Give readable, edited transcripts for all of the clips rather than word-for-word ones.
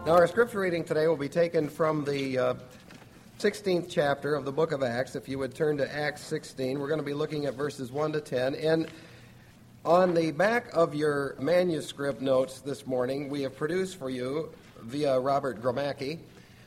Now, our scripture reading today will be taken from the 16th chapter of the book of Acts. If you would turn to Acts 16, we're going to be looking at verses 1 to 10. And on the back of your manuscript notes this morning, we have produced for you, via Robert Gromacki,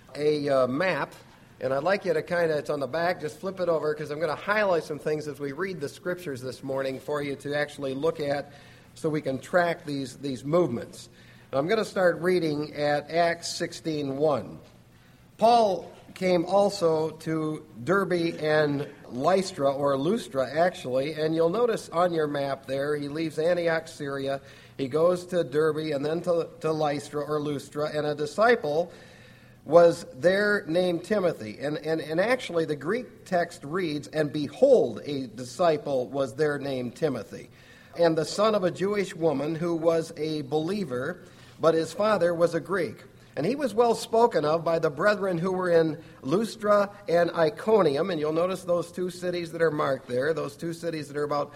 a map. And I'd like you to it's on the back, just flip it over, because I'm going to highlight some things as we read the scriptures this morning for you to actually look at so we can track these movements. Now, I'm going to start reading at Acts 16:1. Paul came also to Derbe and Lystra, or Lustra actually, and you'll notice on your map there, he leaves Antioch, Syria, he goes to Derbe and then to Lystra or Lustra, and a disciple was there named Timothy. And actually the Greek text reads, "And behold, a disciple was there named Timothy, and the son of a Jewish woman who was a believer, but his father was a Greek. And he was well spoken of by the brethren who were in Lystra and Iconium." And you'll notice those two cities that are marked there, those two cities that are about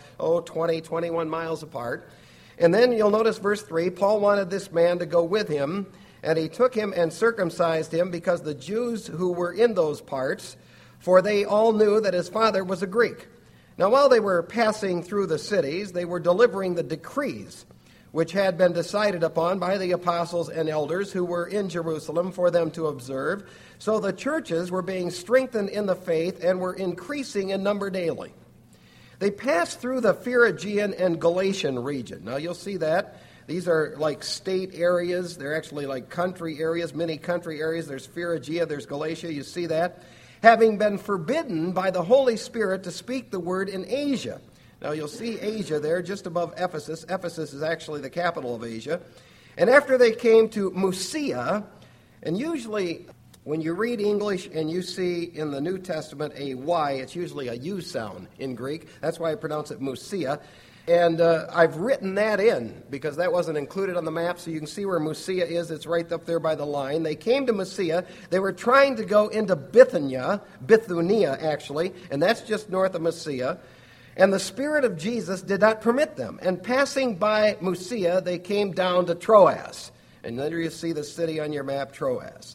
21 miles apart. And then you'll notice verse 3, Paul wanted this man to go with him, and he took him and circumcised him, because the Jews who were in those parts, for they all knew that his father was a Greek. Now, while they were passing through the cities, they were delivering the decrees which had been decided upon by the apostles and elders who were in Jerusalem for them to observe. So the churches were being strengthened in the faith and were increasing in number daily. They passed through the Phrygian and Galatian region. Now you'll see that. These are like state areas. They're actually like country areas, many country areas. There's Phrygia, there's Galatia. You see that. Having been forbidden by the Holy Spirit to speak the word in Asia. Now, you'll see Asia there just above Ephesus. Ephesus is actually the capital of Asia. And after they came to Mysia, and usually when you read English and you see in the New Testament a Y, it's usually a U sound in Greek. That's why I pronounce it Mysia. And I've written that in because that wasn't included on the map, so you can see where Mysia is. It's right up there by the line. They came to Mysia. They were trying to go into Bithynia actually, and that's just north of Mysia. And the Spirit of Jesus did not permit them. And passing by Mysia, they came down to Troas. And there you see the city on your map, Troas.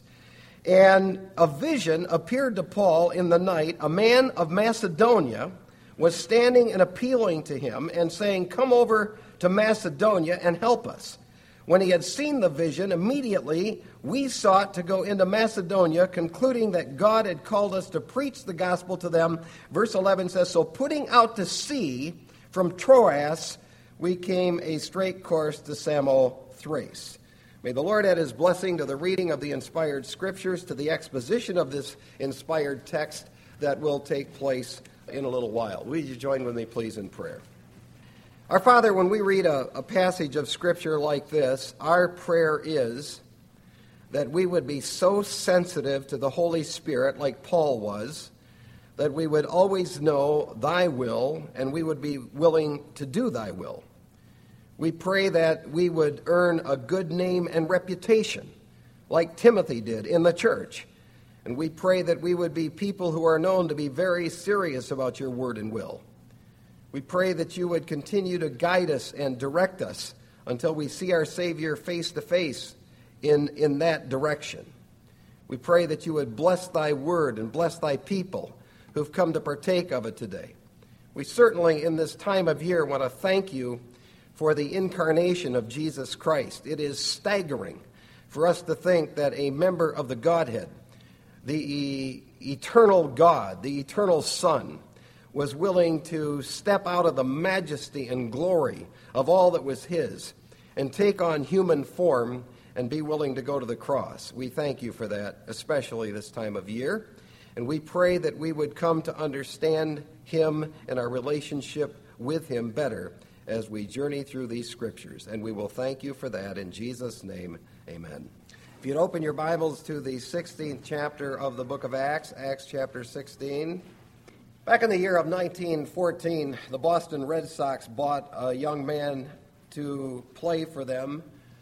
And a vision appeared to Paul in the night. A man of Macedonia was standing and appealing to him and saying, "Come over to Macedonia and help us." When he had seen the vision, immediately we sought to go into Macedonia, concluding that God had called us to preach the gospel to them. Verse 11 says, "So putting out to sea from Troas, we came a straight course to Samothrace." May the Lord add his blessing to the reading of the inspired scriptures, to the exposition of this inspired text that will take place in a little while. Will you join with me, please, in prayer? Our Father, when we read a passage of Scripture like this, our prayer is that we would be so sensitive to the Holy Spirit, like Paul was, that we would always know thy will, and we would be willing to do thy will. We pray that we would earn a good name and reputation, like Timothy did in the church. And we pray that we would be people who are known to be very serious about your word and will. We pray that you would continue to guide us and direct us until we see our Savior face to face in that direction. We pray that you would bless thy word and bless thy people who've come to partake of it today. We certainly, in this time of year, want to thank you for the incarnation of Jesus Christ. It is staggering for us to think that a member of the Godhead, the eternal God, the eternal Son, was willing to step out of the majesty and glory of all that was his and take on human form and be willing to go to the cross. We thank you for that, especially this time of year. And we pray that we would come to understand him and our relationship with him better as we journey through these scriptures. And we will thank you for that. In Jesus' name, amen. If you'd open your Bibles to the 16th chapter of the book of Acts, Acts chapter 16. Back in the year of 1914, the Boston Red Sox bought a young man to play for them,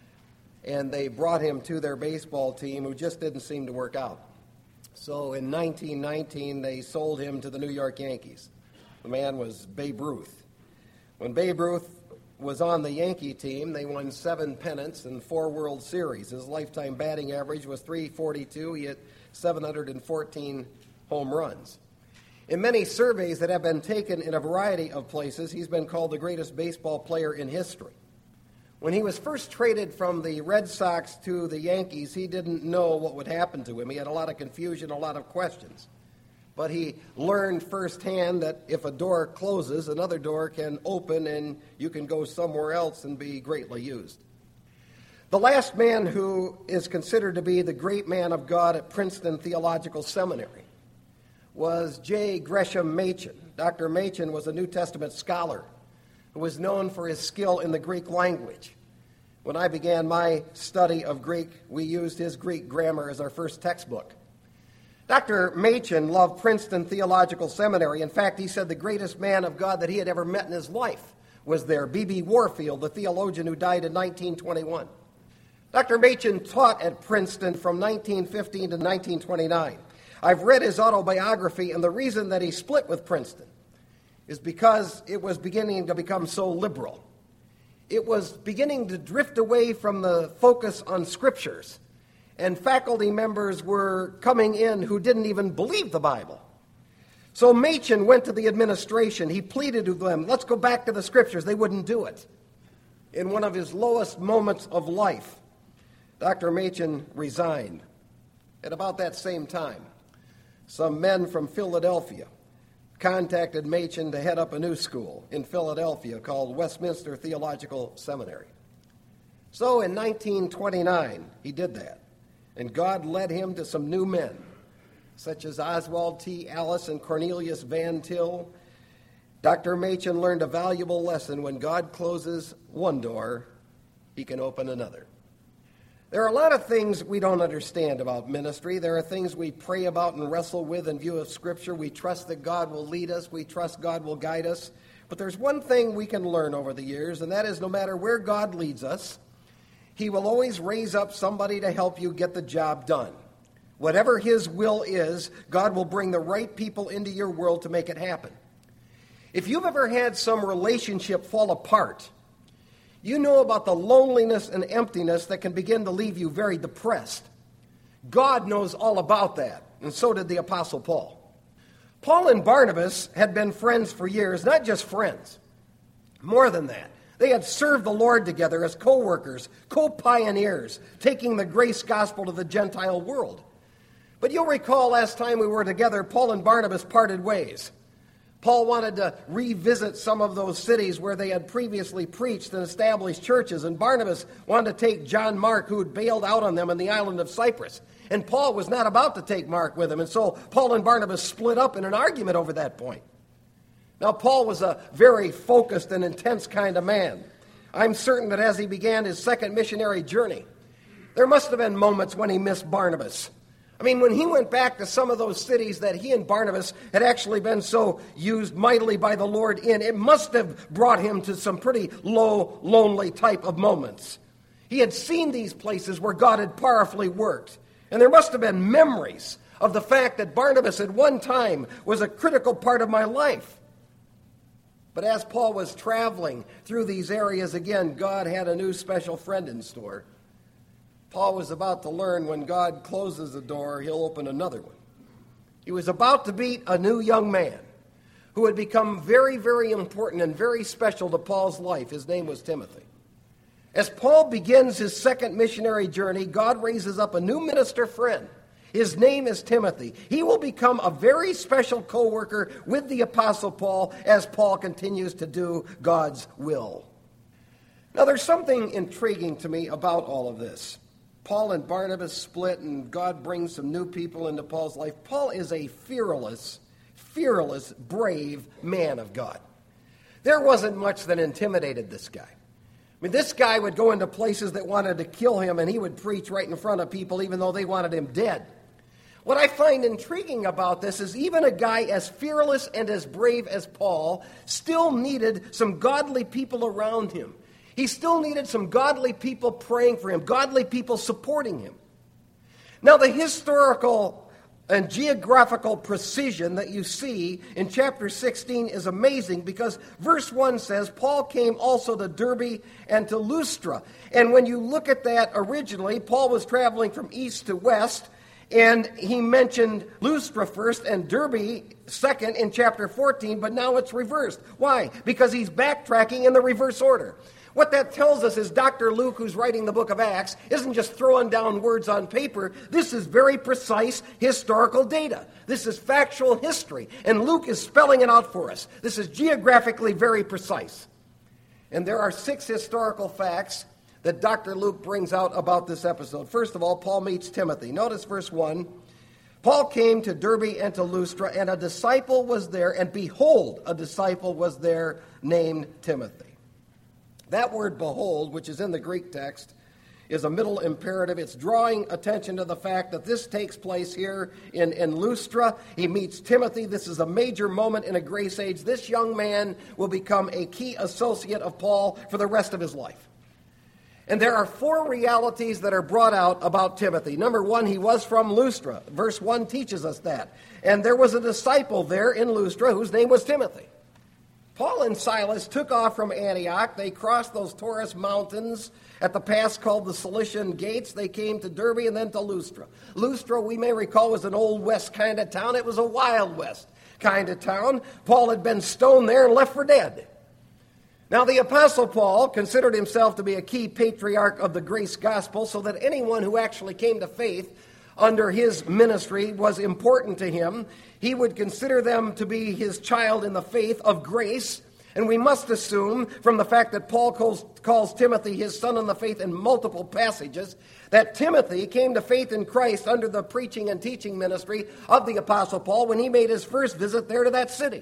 and they brought him to their baseball team who just didn't seem to work out. So in 1919, they sold him to the New York Yankees. The man was Babe Ruth. When Babe Ruth was on the Yankee team. They won 7 pennants and 4 World Series. His lifetime batting average was .342. He hit 714 home runs. In many surveys that have been taken in a variety of places, he's been called the greatest baseball player in history. When he was first traded from the Red Sox to the Yankees, he didn't know what would happen to him. He had a lot of confusion, a lot of questions. But he learned firsthand that if a door closes, another door can open and you can go somewhere else and be greatly used. The last man who is considered to be the great man of God at Princeton Theological Seminary was J. Gresham Machen. Dr. Machen was a New Testament scholar who was known for his skill in the Greek language. When I began my study of Greek, we used his Greek grammar as our first textbook. Dr. Machen loved Princeton Theological Seminary. In fact, he said the greatest man of God that he had ever met in his life was there, B.B. Warfield, the theologian who died in 1921. Dr. Machen taught at Princeton from 1915 to 1929. I've read his autobiography, and the reason that he split with Princeton is because it was beginning to become so liberal. It was beginning to drift away from the focus on scriptures, and faculty members were coming in who didn't even believe the Bible. So Machen went to the administration. He pleaded with them, let's go back to the scriptures. They wouldn't do it. In one of his lowest moments of life, Dr. Machen resigned. At about that same time, some men from Philadelphia contacted Machen to head up a new school in Philadelphia called Westminster Theological Seminary. So in 1929, he did that. And God led him to some new men, such as Oswald T. Allis and Cornelius Van Til. Dr. Machen learned a valuable lesson. When God closes one door, he can open another. There are a lot of things we don't understand about ministry. There are things we pray about and wrestle with in view of Scripture. We trust that God will lead us. We trust God will guide us. But there's one thing we can learn over the years, and that is no matter where God leads us, He will always raise up somebody to help you get the job done. Whatever His will is, God will bring the right people into your world to make it happen. If you've ever had some relationship fall apart, you know about the loneliness and emptiness that can begin to leave you very depressed. God knows all about that, and so did the Apostle Paul. Paul and Barnabas had been friends for years, not just friends. More than that. They had served the Lord together as co-workers, co-pioneers, taking the grace gospel to the Gentile world. But you'll recall last time we were together, Paul and Barnabas parted ways. Paul wanted to revisit some of those cities where they had previously preached and established churches, and Barnabas wanted to take John Mark, who had bailed out on them on the island of Cyprus. And Paul was not about to take Mark with him, and so Paul and Barnabas split up in an argument over that point. Now, Paul was a very focused and intense kind of man. I'm certain that as he began his second missionary journey, there must have been moments when he missed Barnabas. I mean, when he went back to some of those cities that he and Barnabas had actually been so used mightily by the Lord in, it must have brought him to some pretty low, lonely type of moments. He had seen these places where God had powerfully worked, and there must have been memories of the fact that Barnabas at one time was a critical part of my life. But as Paul was traveling through these areas again, God had a new special friend in store. Paul was about to learn when God closes a door, He'll open another one. He was about to meet a new young man who had become very, very important and very special to Paul's life. His name was Timothy. As Paul begins his second missionary journey, God raises up a new minister friend. His name is Timothy. He will become a very special co-worker with the Apostle Paul as Paul continues to do God's will. Now, there's something intriguing to me about all of this. Paul and Barnabas split, and God brings some new people into Paul's life. Paul is a fearless, brave man of God. There wasn't much that intimidated this guy. I mean, this guy would go into places that wanted to kill him, and he would preach right in front of people, even though they wanted him dead. What I find intriguing about this is even a guy as fearless and as brave as Paul still needed some godly people around him. He still needed some godly people praying for him, godly people supporting him. Now, the historical and geographical precision that you see in chapter 16 is amazing, because verse 1 says, Paul came also to Derbe and to Lystra. And when you look at that originally, Paul was traveling from east to west, and he mentioned Lystra first and Derbe second in chapter 14, but now it's reversed. Why? Because he's backtracking in the reverse order. What that tells us is Dr. Luke, who's writing the book of Acts, isn't just throwing down words on paper. This is very precise historical data. This is factual history, and Luke is spelling it out for us. This is geographically very precise. And there are 6 historical facts that Dr. Luke brings out about this episode. First of all, Paul meets Timothy. Notice verse 1. Paul came to Derbe and to Lystra, and a disciple was there, and behold, a disciple was there named Timothy. That word behold, which is in the Greek text, is a middle imperative. It's drawing attention to the fact that this takes place here in Lystra. He meets Timothy. This is a major moment in a grace age. This young man will become a key associate of Paul for the rest of his life. And there are 4 realities that are brought out about Timothy. Number 1, he was from Lystra. Verse 1 teaches us that. And there was a disciple there in Lystra whose name was Timothy. Paul and Silas took off from Antioch. They crossed those Taurus mountains at the pass called the Cilician Gates. They came to Derbe and then to Lystra. Lystra, we may recall, was an Old West kind of town. It was a Wild West kind of town. Paul had been stoned there and left for dead. Now, the Apostle Paul considered himself to be a key patriarch of the grace gospel, so that anyone who actually came to faith under his ministry was important to him. He would consider them to be his child in the faith of grace. And we must assume, from the fact that Paul calls Timothy his son in the faith in multiple passages, that Timothy came to faith in Christ under the preaching and teaching ministry of the Apostle Paul when he made his first visit there to that city.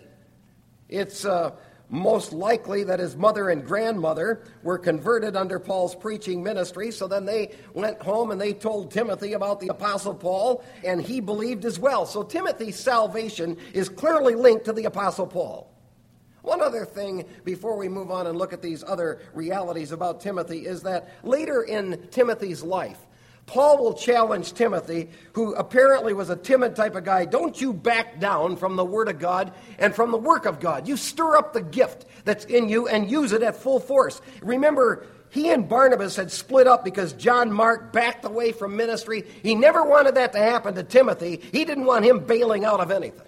It's most likely that his mother and grandmother were converted under Paul's preaching ministry, so then they went home and they told Timothy about the Apostle Paul, and he believed as well. So Timothy's salvation is clearly linked to the Apostle Paul. One other thing before we move on and look at these other realities about Timothy is that later in Timothy's life, Paul will challenge Timothy, who apparently was a timid type of guy. Don't you back down from the Word of God and from the work of God. You stir up the gift that's in you and use it at full force. Remember, he and Barnabas had split up because John Mark backed away from ministry. He never wanted that to happen to Timothy. He didn't want him bailing out of anything.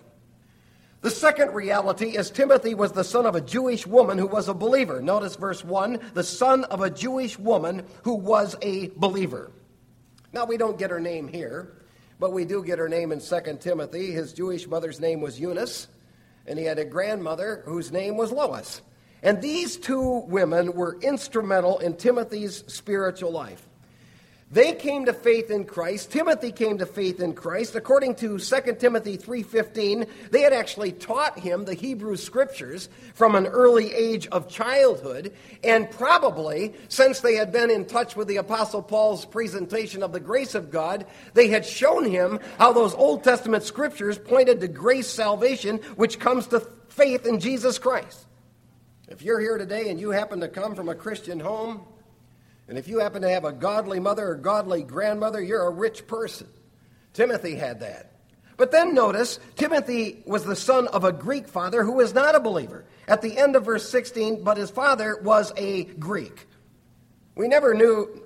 The second reality is Timothy was the son of a Jewish woman who was a believer. Notice verse 1, the son of a Jewish woman who was a believer. Now, we don't get her name here, but we do get her name in 2 Timothy. His Jewish mother's name was Eunice, and he had a grandmother whose name was Lois. And these 2 women were instrumental in Timothy's spiritual life. They came to faith in Christ. Timothy came to faith in Christ. According to 2 Timothy 3:15, they had actually taught him the Hebrew Scriptures from an early age of childhood, and probably, since they had been in touch with the Apostle Paul's presentation of the grace of God, they had shown him how those Old Testament Scriptures pointed to grace salvation, which comes to faith in Jesus Christ. If you're here today and you happen to come from a Christian home, and if you happen to have a godly mother or godly grandmother, you're a rich person. Timothy had that. But then notice, Timothy was the son of a Greek father who was not a believer. At the end of verse 16, but his father was a Greek. We never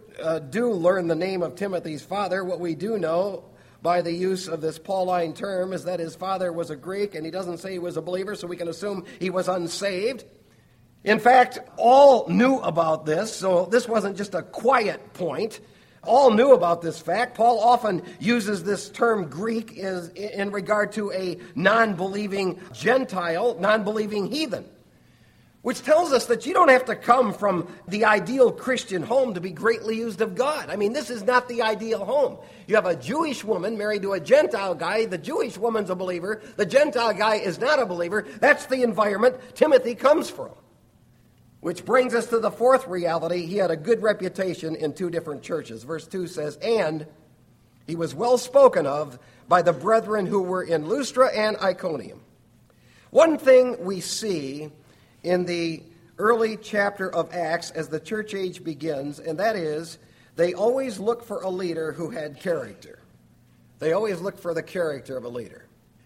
do learn the name of Timothy's father. What we do know by the use of this Pauline term is that his father was a Greek, and he doesn't say he was a believer, so we can assume he was unsaved. In fact, all knew about this, so this wasn't just a quiet point. All knew about this fact. Paul often uses this term Greek in regard to a non-believing Gentile, non-believing heathen, which tells us that you don't have to come from the ideal Christian home to be greatly used of God. I mean, this is not the ideal home. You have a Jewish woman married to a Gentile guy. The Jewish woman's a believer. The Gentile guy is not a believer. That's the environment Timothy comes from. Which brings us to the fourth reality. He had a good reputation in 2 different churches. Verse 2 says, and he was well spoken of by the brethren who were in Lystra and Iconium. One thing we see in the early chapter of Acts as the church age begins, and that is they always look for a leader who had character. They always look for the character of a leader.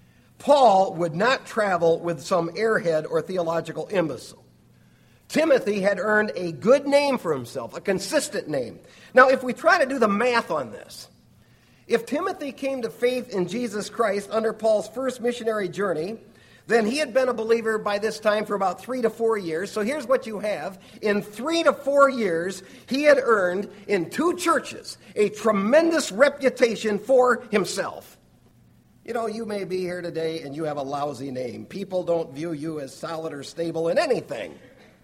Paul would not travel with some airhead or theological imbecile. Timothy had earned a good name for himself, a consistent name. Now, if we try to do the math on this, if Timothy came to faith in Jesus Christ under Paul's first missionary journey, then he had been a believer by this time for about 3 to 4 years. So here's what you have. In 3 to 4 years, he had earned in 2 churches a tremendous reputation for himself. You know, you may be here today and you have a lousy name. People don't view you as solid or stable in anything.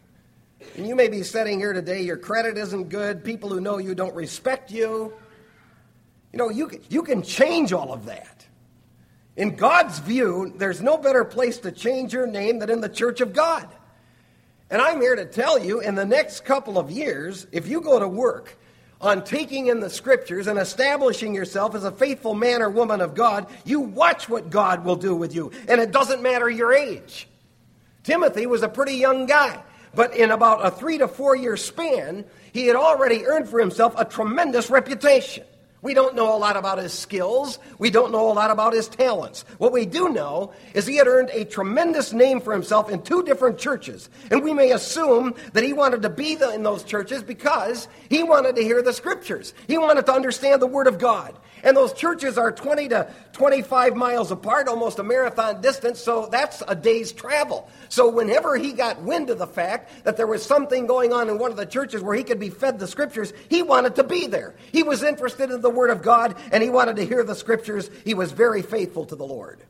And you may be sitting here today, your credit isn't good, people who know you don't respect you. You know, you can change all of that. In God's view, there's no better place to change your name than in the church of God. And I'm here to tell you, in the next couple of years, if you go to work on taking in the Scriptures and establishing yourself as a faithful man or woman of God, you watch what God will do with you. And it doesn't matter your age. Timothy was a pretty young guy. But in about a 3 to 4 year span, he had already earned for himself a tremendous reputation. We don't know a lot about his skills. We don't know a lot about his talents. What we do know is he had earned a tremendous name for himself in 2 different churches. And we may assume that he wanted to be in those churches because he wanted to hear the Scriptures. He wanted to understand the Word of God. And those churches are 20 to 25 miles apart, almost a marathon distance, so that's a day's travel. So whenever he got wind of the fact that there was something going on in one of the churches where he could be fed the Scriptures, he wanted to be there. He was interested in the Word of God, and he wanted to hear the Scriptures. He was very faithful to the Lord.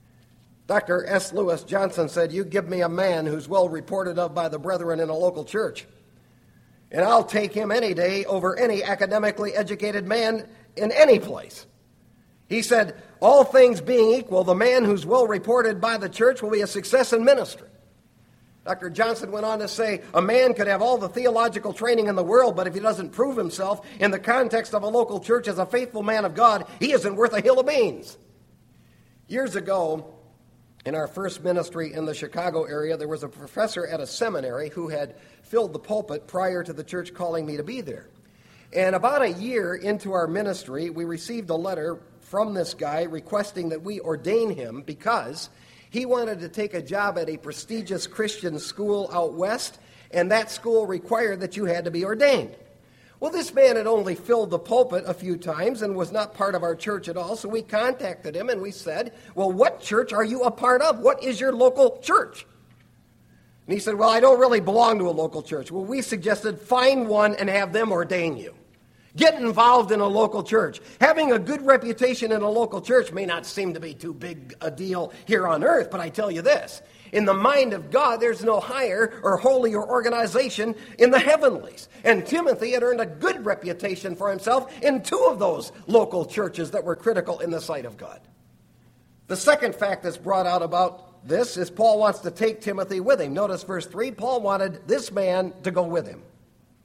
Dr. S. Lewis Johnson said, "You give me a man who's well reported of by the brethren in a local church, and I'll take him any day over any academically educated man in any place." He said, all things being equal, the man who's well reported by the church will be a success in ministry. Dr. Johnson went on to say, a man could have all the theological training in the world, but if he doesn't prove himself in the context of a local church as a faithful man of God, he isn't worth a hill of beans. Years ago, in our first ministry in the Chicago area, there was a professor at a seminary who had filled the pulpit prior to the church calling me to be there. And about a year into our ministry, we received a letter from this guy requesting that we ordain him because he wanted to take a job at a prestigious Christian school out west, and that school required that you had to be ordained. Well, this man had only filled the pulpit a few times and was not part of our church at all, so we contacted him and we said, well, what church are you a part of? What is your local church? And he said, well, I don't really belong to a local church. Well, we suggested find one and have them ordain you. Get involved in a local church. Having a good reputation in a local church may not seem to be too big a deal here on earth, but I tell you this, in the mind of God, there's no higher or holier organization in the heavenlies. And Timothy had earned a good reputation for himself in 2 of those local churches that were critical in the sight of God. The second fact that's brought out about this is Paul wants to take Timothy with him. Notice verse 3, Paul wanted this man to go with him.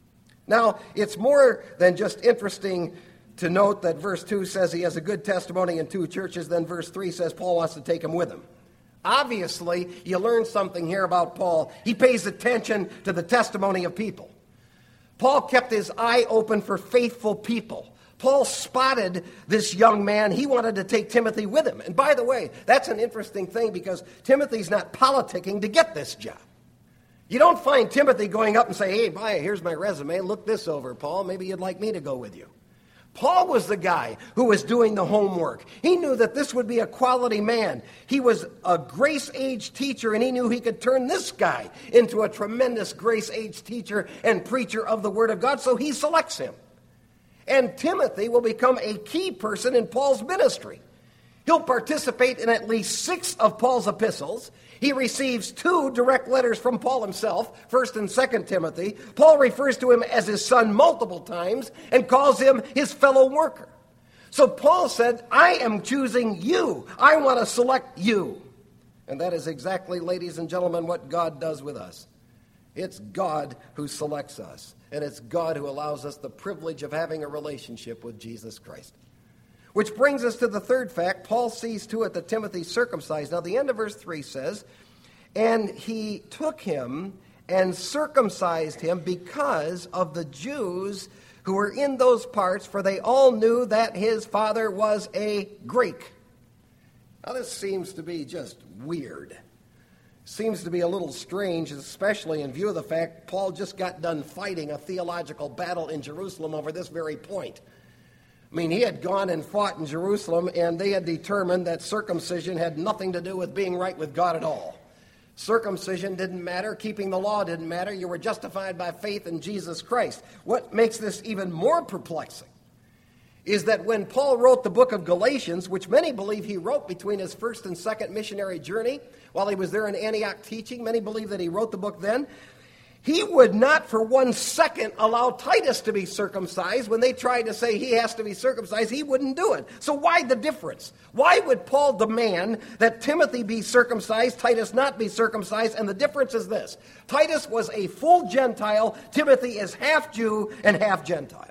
Now, it's more than just interesting to note that verse 2 says he has a good testimony in 2 churches, then verse 3 says Paul wants to take him with him. Obviously, you learn something here about Paul. He pays attention to the testimony of people. Paul kept his eye open for faithful people. Paul spotted this young man. He wanted to take Timothy with him. And by the way, that's an interesting thing because Timothy's not politicking to get this job. You don't find Timothy going up and say, hey, here's my resume. Look this over, Paul. Maybe you'd like me to go with you. Paul was the guy who was doing the homework. He knew that this would be a quality man. He was a grace-age teacher, and he knew he could turn this guy into a tremendous grace-age teacher and preacher of the Word of God, so he selects him. And Timothy will become a key person in Paul's ministry. He'll participate in at least 6 of Paul's epistles. He receives 2 direct letters from Paul himself, 1 and 2 Timothy. Paul refers to him as his son multiple times and calls him his fellow worker. So Paul said, I am choosing you. I want to select you. And that is exactly, ladies and gentlemen, what God does with us. It's God who selects us. And it's God who allows us the privilege of having a relationship with Jesus Christ. Which brings us to the third fact. Paul sees to it that Timothy's circumcised. Now, the end of verse 3 says, and he took him and circumcised him because of the Jews who were in those parts, for they all knew that his father was a Greek. Now this seems to be just weird. Seems to be a little strange, especially in view of the fact Paul just got done fighting a theological battle in Jerusalem over this very point. I mean, he had gone and fought in Jerusalem, and they had determined that circumcision had nothing to do with being right with God at all. Circumcision didn't matter. Keeping the law didn't matter. You were justified by faith in Jesus Christ. What makes this even more perplexing is that when Paul wrote the book of Galatians, which many believe he wrote between his first and second missionary journey while he was there in Antioch teaching, many believe that he wrote the book then, he would not for 1 second allow Titus to be circumcised. When they tried to say he has to be circumcised, he wouldn't do it. So why the difference? Why would Paul demand that Timothy be circumcised, Titus not be circumcised? And the difference is this. Titus was a full Gentile. Timothy is half Jew and half Gentile.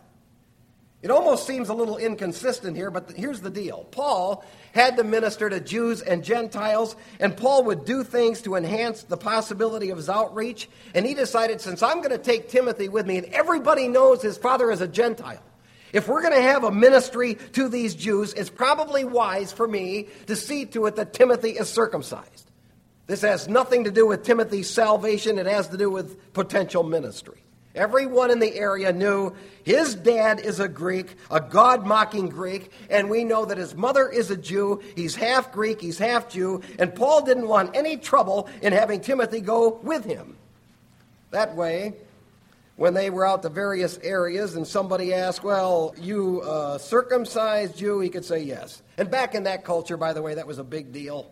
It almost seems a little inconsistent here, but here's the deal. Paul had to minister to Jews and Gentiles, and Paul would do things to enhance the possibility of his outreach. And he decided, since I'm going to take Timothy with me, and everybody knows his father is a Gentile, if we're going to have a ministry to these Jews, it's probably wise for me to see to it that Timothy is circumcised. This has nothing to do with Timothy's salvation. It has to do with potential ministry. Everyone in the area knew his dad is a Greek, a God-mocking Greek, and we know that his mother is a Jew. He's half Greek, he's half Jew, and Paul didn't want any trouble in having Timothy go with him. That way, when they were out to various areas and somebody asked, well, you circumcised Jew, he could say yes. And back in that culture, by the way, that was a big deal.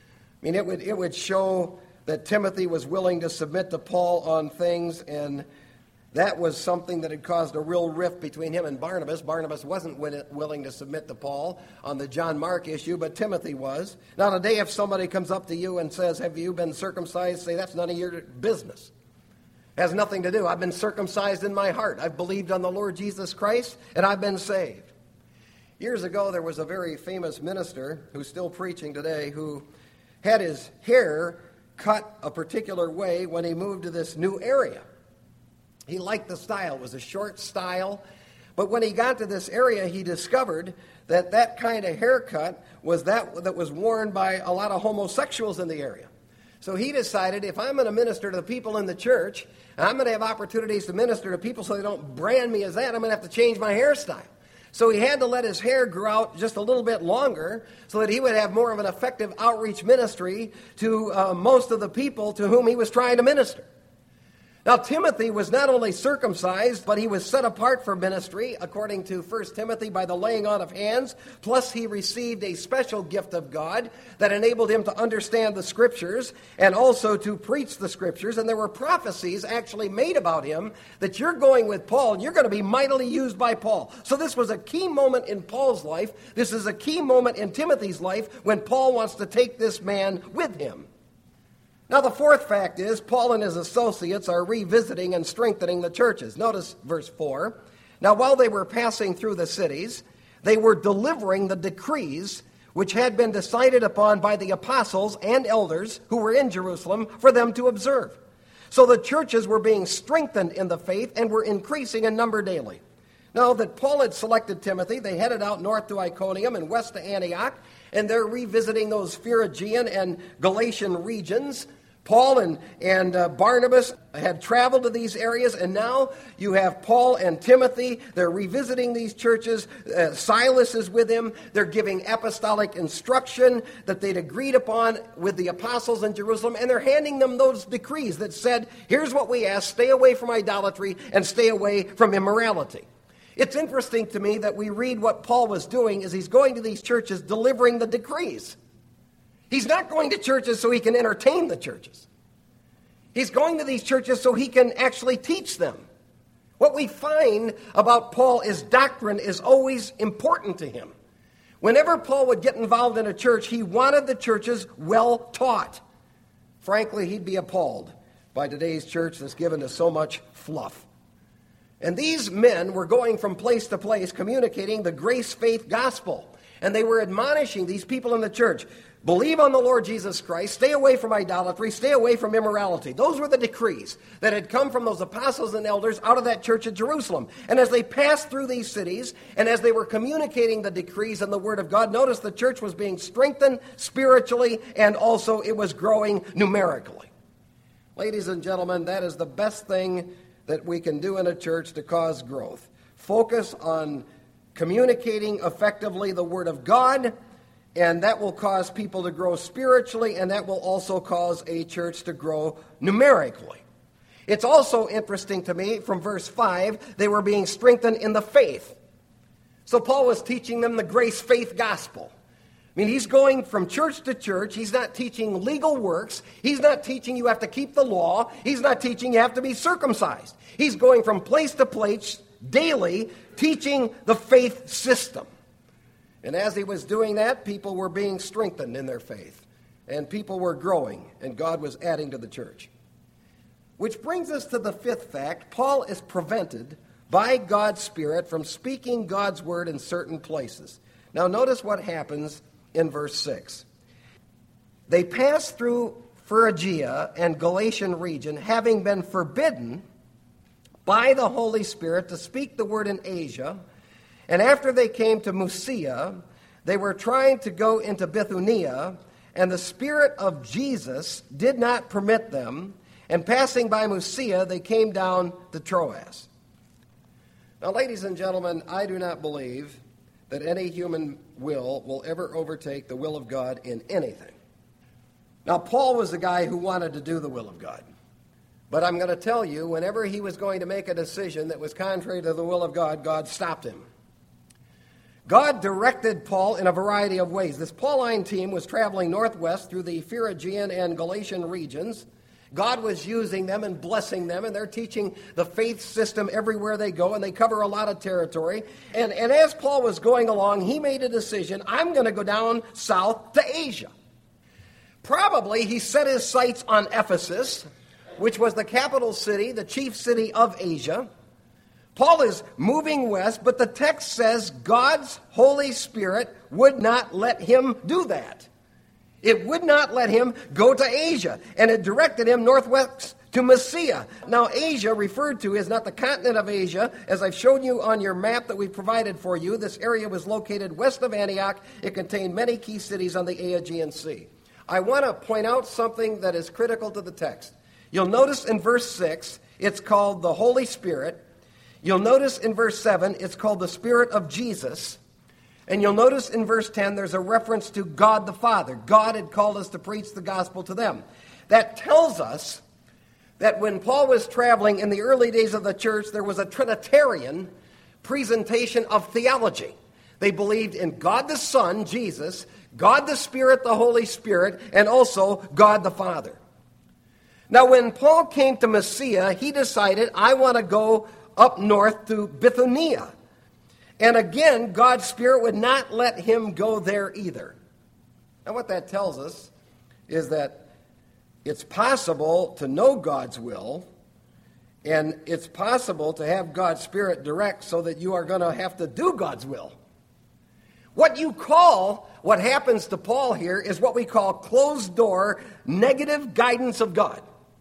I mean, it would show that Timothy was willing to submit to Paul on things, and that was something that had caused a real rift between him and Barnabas. Barnabas wasn't willing to submit to Paul on the John Mark issue, but Timothy was. Now today, if somebody comes up to you and says, have you been circumcised? Say, that's none of your business. It has nothing to do. I've been circumcised in my heart. I've believed on the Lord Jesus Christ, and I've been saved. Years ago, there was a very famous minister who's still preaching today who had his hair cut a particular way when he moved to this new area. He liked the style. It was a short style. But when he got to this area, he discovered that that kind of haircut was that was worn by a lot of homosexuals in the area. So he decided, if I'm going to minister to the people in the church, and I'm going to have opportunities to minister to people so they don't brand me as that, I'm going to have to change my hairstyle. So he had to let his hair grow out just a little bit longer so that he would have more of an effective outreach ministry to most of the people to whom he was trying to minister. Now, Timothy was not only circumcised, but he was set apart for ministry, according to 1 Timothy, by the laying on of hands. Plus, he received a special gift of God that enabled him to understand the Scriptures and also to preach the Scriptures. And there were prophecies actually made about him that you're going with Paul and you're going to be mightily used by Paul. So this was a key moment in Paul's life. This is a key moment in Timothy's life when Paul wants to take this man with him. Now, the fourth fact is Paul and his associates are revisiting and strengthening the churches. Notice verse 4. Now, while they were passing through the cities, they were delivering the decrees which had been decided upon by the apostles and elders who were in Jerusalem for them to observe. So the churches were being strengthened in the faith and were increasing in number daily. Now that Paul had selected Timothy, they headed out north to Iconium and west to Antioch, and they're revisiting those Phrygian and Galatian regions. Paul and Barnabas had traveled to these areas, and now you have Paul and Timothy. They're revisiting these churches. Silas is with him. They're giving apostolic instruction that they'd agreed upon with the apostles in Jerusalem, and they're handing them those decrees that said, here's what we ask, stay away from idolatry and stay away from immorality. It's interesting to me that we read what Paul was doing as he's going to these churches delivering the decrees. He's not going to churches so he can entertain the churches. He's going to these churches so he can actually teach them. What we find about Paul is doctrine is always important to him. Whenever Paul would get involved in a church, he wanted the churches well taught. Frankly, he'd be appalled by today's church that's given us so much fluff. And these men were going from place to place communicating the grace-faith gospel. And they were admonishing these people in the church, believe on the Lord Jesus Christ, stay away from idolatry, stay away from immorality. Those were the decrees that had come from those apostles and elders out of that church at Jerusalem. And as they passed through these cities, and as they were communicating the decrees and the Word of God, notice the church was being strengthened spiritually, and also it was growing numerically. Ladies and gentlemen, that is the best thing that we can do in a church to cause growth. Focus on communicating effectively the Word of God, and that will cause people to grow spiritually, and that will also cause a church to grow numerically. It's also interesting to me, from verse 5, they were being strengthened in the faith. So Paul was teaching them the grace-faith gospel. I mean, he's going from church to church. He's not teaching legal works. He's not teaching you have to keep the law. He's not teaching you have to be circumcised. He's going from place to place daily, teaching the faith system. And as he was doing that, people were being strengthened in their faith. And people were growing, and God was adding to the church. Which brings us to the fifth fact. Paul is prevented by God's Spirit from speaking God's word in certain places. Now notice what happens in verse 6. They passed through Phrygia and Galatian region, having been forbidden by the Holy Spirit to speak the word in Asia. And after they came to Mysia, they were trying to go into Bithynia, and the Spirit of Jesus did not permit them. And passing by Mysia, they came down to Troas. Now, ladies and gentlemen, I do not believe that any human will ever overtake the will of God in anything. Now, Paul was the guy who wanted to do the will of God. But I'm going to tell you, whenever he was going to make a decision that was contrary to the will of God, God stopped him. God directed Paul in a variety of ways. This Pauline team was traveling northwest through the Phrygian and Galatian regions. God was using them and blessing them, and they're teaching the faith system everywhere they go, and they cover a lot of territory. And as Paul was going along, he made a decision, I'm going to go down south to Asia. Probably he set his sights on Ephesus, which was the capital city, the chief city of Asia. Paul is moving west, but the text says God's Holy Spirit would not let him do that. It would not let him go to Asia, and it directed him northwest to Mysia. Now, Asia, referred to, is not the continent of Asia. As I've shown you on your map that we provided for you, this area was located west of Antioch. It contained many key cities on the Aegean Sea. I want to point out something that is critical to the text. You'll notice in verse 6, it's called the Holy Spirit. You'll notice in verse 7, it's called the Spirit of Jesus. And you'll notice in verse 10, there's a reference to God the Father. God had called us to preach the gospel to them. That tells us that when Paul was traveling in the early days of the church, there was a Trinitarian presentation of theology. They believed in God the Son, Jesus, God the Spirit, the Holy Spirit, and also God the Father. Now, when Paul came to Mysia, he decided, I want to go up north to Bithynia. And again, God's Spirit would not let him go there either. Now, what that tells us is that it's possible to know God's will, and it's possible to have God's Spirit direct so that you are going to have to do God's will. What you call, what happens to Paul here, is what we call closed-door, negative guidance of God.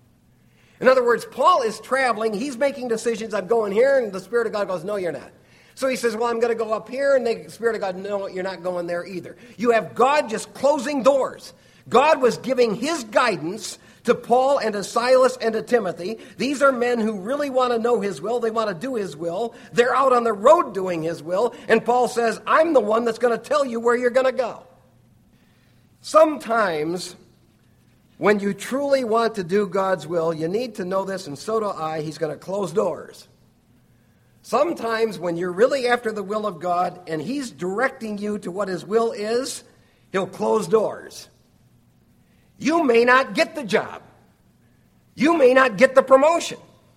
In other words, Paul is traveling, he's making decisions, I'm going here, and the Spirit of God goes, no, you're not. So he says, well, I'm going to go up here, and the Spirit of God, no, you're not going there either. You have God just closing doors. God was giving his guidance to Paul and to Silas and to Timothy. These are men who really want to know his will. They want to do his will. They're out on the road doing his will. And Paul says, I'm the one that's going to tell you where you're going to go. Sometimes, when you truly want to do God's will, you need to know this, and so do I, he's going to close doors. Sometimes when you're really after the will of God and he's directing you to what his will is, he'll close doors. You may not get the job. You may not get the promotion.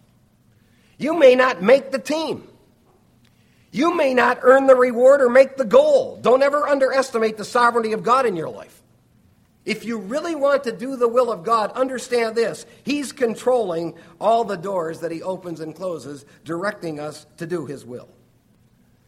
You may not make the team. You may not earn the reward or make the goal. Don't ever underestimate the sovereignty of God in your life. If you really want to do the will of God, understand this. He's controlling all the doors that he opens and closes, directing us to do his will.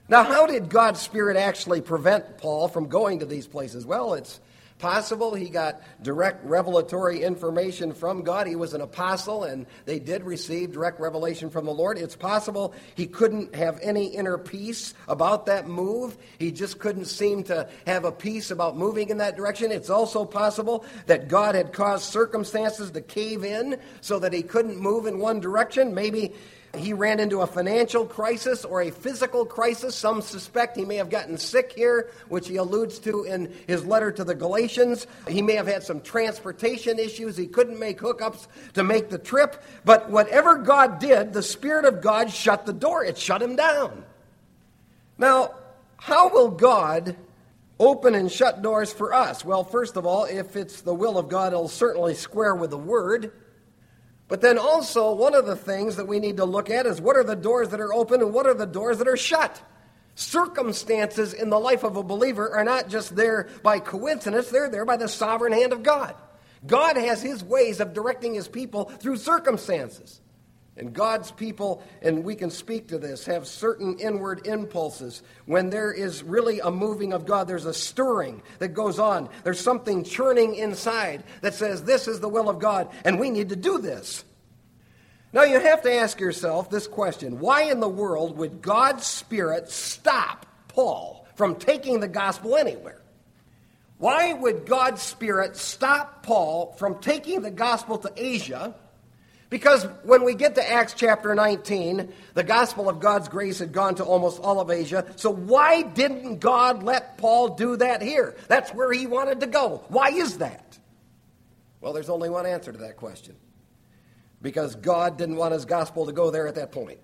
Now, how did God's Spirit actually prevent Paul from going to these places? Well, it's possible he got direct revelatory information from God. He was an apostle, and they did receive direct revelation from the Lord. It's possible he couldn't have any inner peace about that move. He just couldn't seem to have a peace about moving in that direction. It's also possible that God had caused circumstances to cave in so that he couldn't move in one direction. Maybe he ran into a financial crisis or a physical crisis. Some suspect he may have gotten sick here, which he alludes to in his letter to the Galatians. He may have had some transportation issues. He couldn't make hookups to make the trip. But whatever God did, the Spirit of God shut the door. It shut him down. Now, how will God open and shut doors for us? Well, first of all, if it's the will of God, it'll certainly square with the Word. But then also, one of the things that we need to look at is what are the doors that are open and what are the doors that are shut. Circumstances in the life of a believer are not just there by coincidence, they're there by the sovereign hand of God. God has his ways of directing his people through circumstances. And God's people, and we can speak to this, have certain inward impulses. When there is really a moving of God, there's a stirring that goes on. There's something churning inside that says, this is the will of God, and we need to do this. Now you have to ask yourself this question. Why in the world would God's Spirit stop Paul from taking the gospel anywhere? Why would God's Spirit stop Paul from taking the gospel to Asia? Because when we get to Acts chapter 19, the gospel of God's grace had gone to almost all of Asia. So why didn't God let Paul do that here? That's where he wanted to go. Why is that? Well, there's only one answer to that question. Because God didn't want his gospel to go there at that point.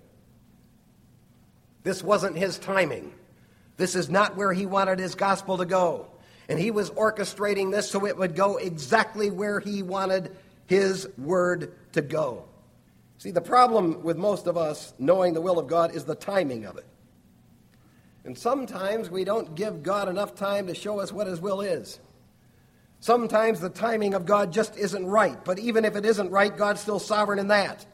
This wasn't his timing. This is not where he wanted his gospel to go. And he was orchestrating this so it would go exactly where he wanted his word to go. See, the problem with most of us knowing the will of God is the timing of it. And sometimes we don't give God enough time to show us what his will is. Sometimes the timing of God just isn't right. But even if it isn't right, God's still sovereign in that.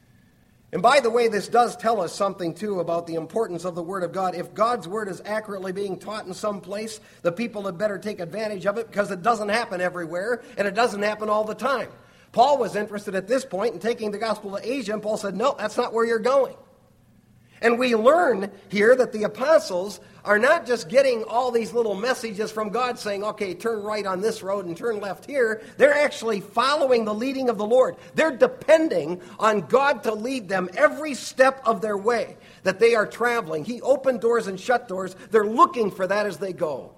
And by the way, this does tell us something, too, about the importance of the Word of God. If God's Word is accurately being taught in some place, the people had better take advantage of it because it doesn't happen everywhere and it doesn't happen all the time. Paul was interested at this point in taking the gospel to Asia, and Paul said, no, that's not where you're going. And we learn here that the apostles are not just getting all these little messages from God saying, okay, turn right on this road and turn left here. They're actually following the leading of the Lord. They're depending on God to lead them every step of their way that they are traveling. He opened doors and shut doors. They're looking for that as they go.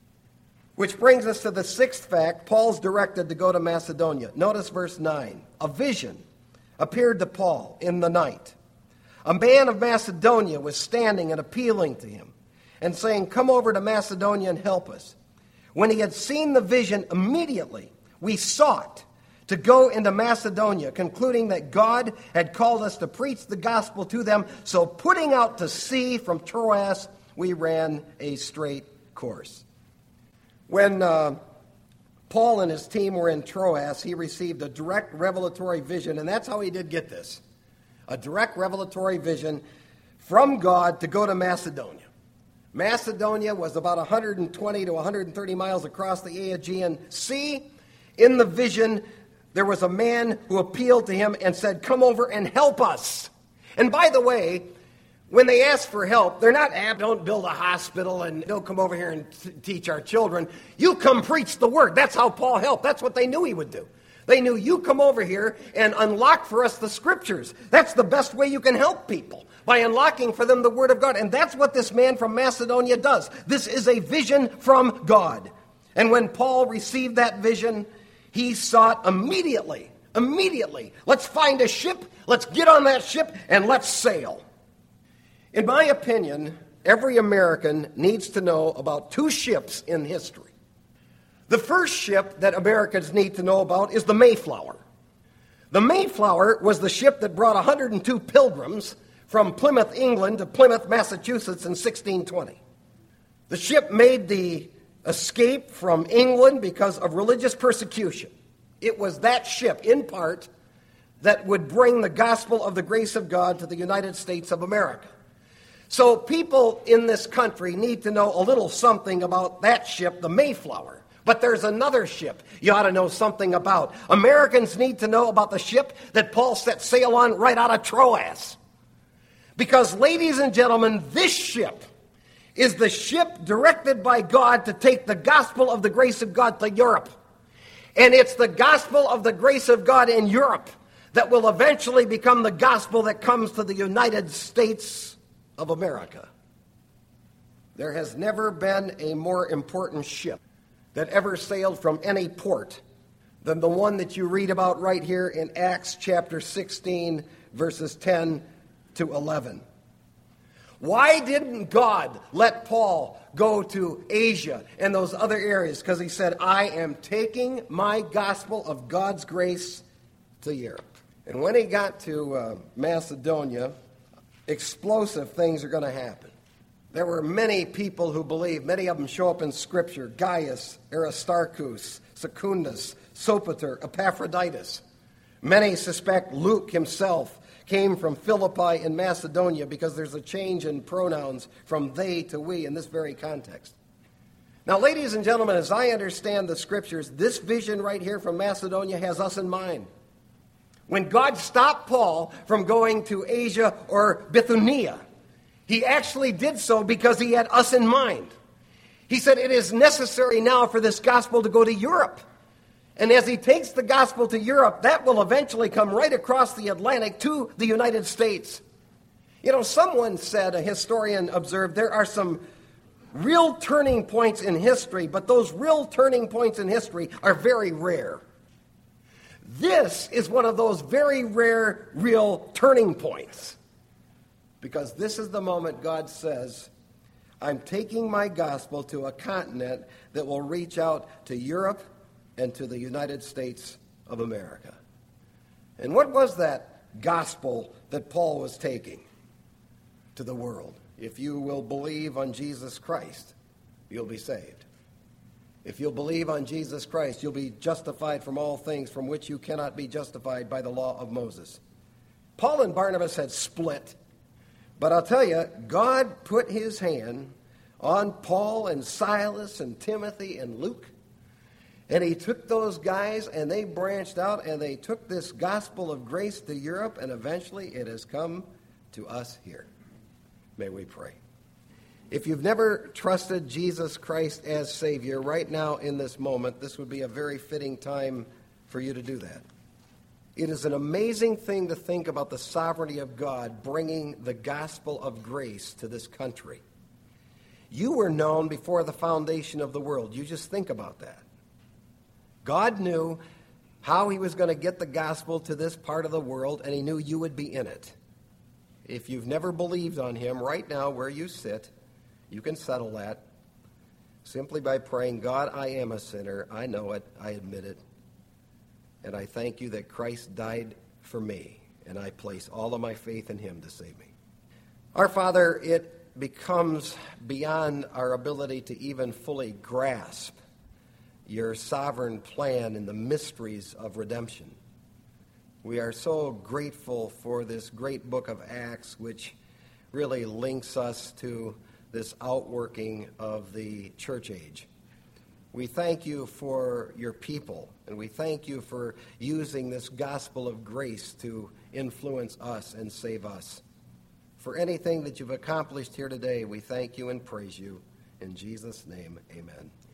Which brings us to the sixth fact. Paul's directed to go to Macedonia. Notice verse 9. A vision appeared to Paul in the night. A man of Macedonia was standing and appealing to him and saying, come over to Macedonia and help us. When he had seen the vision, immediately we sought to go into Macedonia, concluding that God had called us to preach the gospel to them. So putting out to sea from Troas, we ran a straight course. When Paul and his team were in Troas, he received a direct revelatory vision, and that's how he did get this. A direct revelatory vision from God to go to Macedonia. Macedonia was about 120 to 130 miles across the Aegean Sea. In the vision, there was a man who appealed to him and said, come over and help us. And by the way, when they ask for help, they're not, don't build a hospital and don't come over here and teach our children. You come preach the word. That's how Paul helped. That's what they knew he would do. They knew you come over here and unlock for us the scriptures. That's the best way you can help people, by unlocking for them the word of God. And that's what this man from Macedonia does. This is a vision from God. And when Paul received that vision, he sought immediately, let's find a ship, let's get on that ship, and let's sail. In my opinion, every American needs to know about two ships in history. The first ship that Americans need to know about is the Mayflower. The Mayflower was the ship that brought 102 pilgrims from Plymouth, England to Plymouth, Massachusetts in 1620. The ship made the escape from England because of religious persecution. It was that ship, in part, that would bring the gospel of the grace of God to the United States of America. So people in this country need to know a little something about that ship, the Mayflower. But there's another ship you ought to know something about. Americans need to know about the ship that Paul set sail on right out of Troas. Because, ladies and gentlemen, this ship is the ship directed by God to take the gospel of the grace of God to Europe. And it's the gospel of the grace of God in Europe that will eventually become the gospel that comes to the United States of America. There has never been a more important ship that ever sailed from any port than the one that you read about right here in Acts chapter 16, verses 10 to 11. Why didn't God let Paul go to Asia and those other areas? Because he said, I am taking my gospel of God's grace to Europe. And when he got to Macedonia, explosive things are going to happen. There were many people who believed. Many of them show up in Scripture. Gaius, Aristarchus, Secundus, Sopater, Epaphroditus. Many suspect Luke himself came from Philippi in Macedonia because there's a change in pronouns from they to we in this very context. Now, ladies and gentlemen, as I understand the Scriptures, this vision right here from Macedonia has us in mind. When God stopped Paul from going to Asia or Bithynia, he actually did so because he had us in mind. He said it is necessary now for this gospel to go to Europe. And as he takes the gospel to Europe, that will eventually come right across the Atlantic to the United States. You know, someone said, a historian observed, there are some real turning points in history, but those real turning points in history are very rare. This is one of those very rare, real turning points. Because this is the moment God says, I'm taking my gospel to a continent that will reach out to Europe and to the United States of America. And what was that gospel that Paul was taking to the world? If you will believe on Jesus Christ, you'll be saved. If you'll believe on Jesus Christ, you'll be justified from all things from which you cannot be justified by the law of Moses. Paul and Barnabas had split. But I'll tell you, God put his hand on Paul and Silas and Timothy and Luke. And he took those guys and they branched out and they took this gospel of grace to Europe, and eventually it has come to us here. May we pray. If you've never trusted Jesus Christ as Savior, right now in this moment, this would be a very fitting time for you to do that. It is an amazing thing to think about the sovereignty of God bringing the gospel of grace to this country. You were known before the foundation of the world. You just think about that. God knew how he was going to get the gospel to this part of the world, and he knew you would be in it. If you've never believed on him, right now where you sit, you can settle that simply by praying, God, I am a sinner. I know it. I admit it. And I thank you that Christ died for me, and I place all of my faith in him to save me. Our Father, it becomes beyond our ability to even fully grasp your sovereign plan and the mysteries of redemption. We are so grateful for this great book of Acts, which really links us to this outworking of the church age. We thank you for your people, and we thank you for using this gospel of grace to influence us and save us. For anything that you've accomplished here today, we thank you and praise you. In Jesus' name, amen.